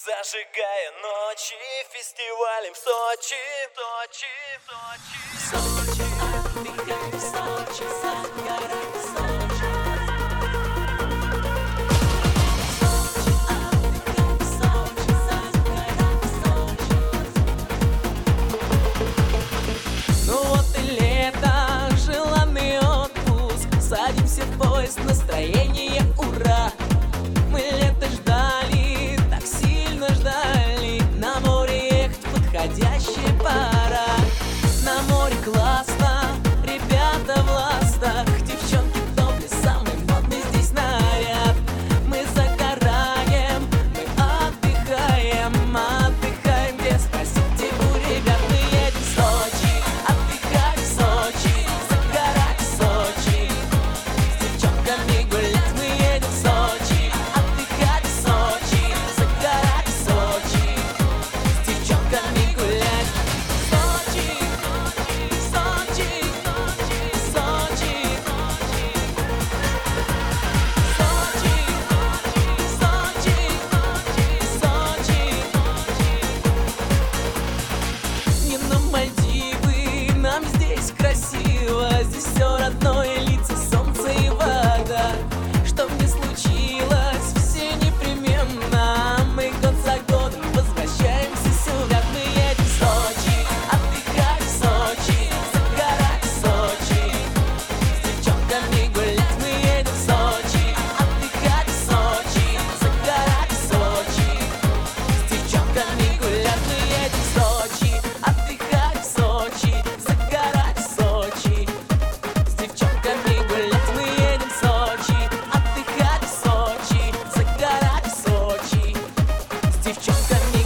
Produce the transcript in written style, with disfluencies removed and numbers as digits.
Зажигая ночи фестивалем в Сочи, Сочи, отдыхай в Сочи, загорай в Сочи. Сочи, отдыхай в Сочи, загорай в Сочи. Ну вот и лето, желанный отпуск. Садимся в поезд, настроение ура. Мы лето ждали, так сильно ждали. На море ехать подходящая пора. На море классно, ребята в ластах. Девчонки в топле, самый модный здесь наряд. Мы загораем, мы отдыхаем, отдыхаем, где спросите у ребят. Мы едем в Сочи, отдыхать в Сочи, загорать в Сочи, с девчонками гулять. Мы едем в Сочи, отдыхать в Сочи, загорать в Сочи, с девчонками гулять. Сочи, Сочи, Сочи, Сочи, Сочи, Сочи. Не на Мальдивы, нам здесь красиво. Здесь все родное, лица, солнце и вода. Что бы ни случилось, все непременно. Мы год за годом возвращаемся сюда. Мы едем в Сочи, отдыхать в Сочи, загорать в Сочи, с девчонками гулять. Мы едем в Сочи, отдыхать в Сочи, загорать в Сочи, с девчонками гулять. Мы едем в Сочи, отдыхать в Сочи, загорать в Сочи, с девчонками гулять. Мы едем в Сочи, отдыхать в Сочи, загорать в Сочи, с девчонками.